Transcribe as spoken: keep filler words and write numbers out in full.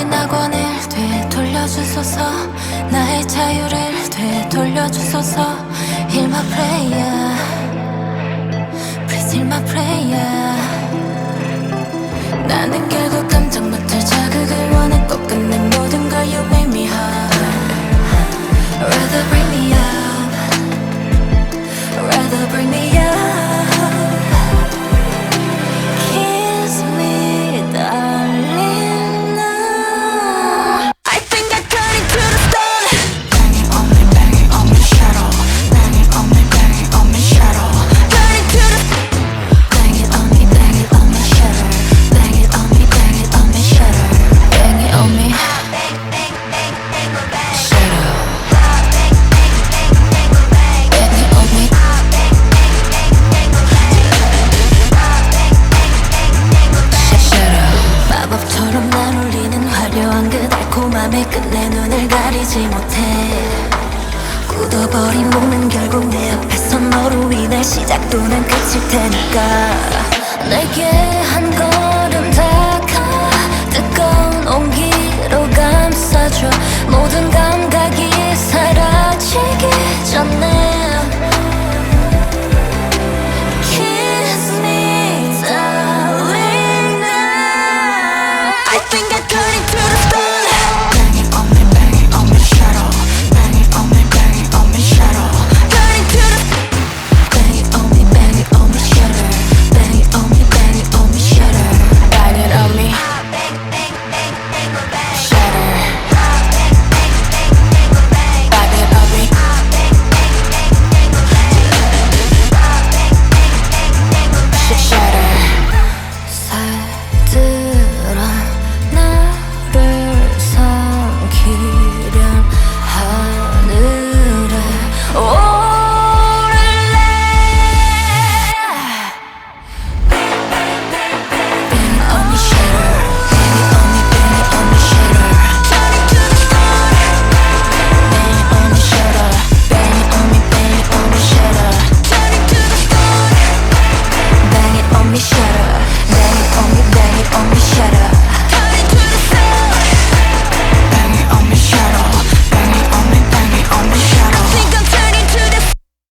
어린 학원을 되돌려주소서. 나의 자유를 되돌려주소서. Hear my prayer, please hear my prayer. 나는 결국 깜짝 못할 자극을 원했고 끝내 모든 걸 you make me hurt. Rather bring me up, rather bring me up. Kiss me darling now. I think I turn into the stone. Banging on me, banging on my shadow. Banging on me, banging on my shadow. Turn into the banging on me, banging on my shadow. Banging on me, banging on my shadow. Banging on me, shadow. Banging on me. 마법처럼 날 울리는 화려한 그 달콤함에 끝내 눈을 가리지 못해. 굳어버린 몸은 결국 내 앞에서 너로 인해 시작 또는 끝일 테니까. 내게 한 걸음 다가 뜨거운 온기로 감싸줘.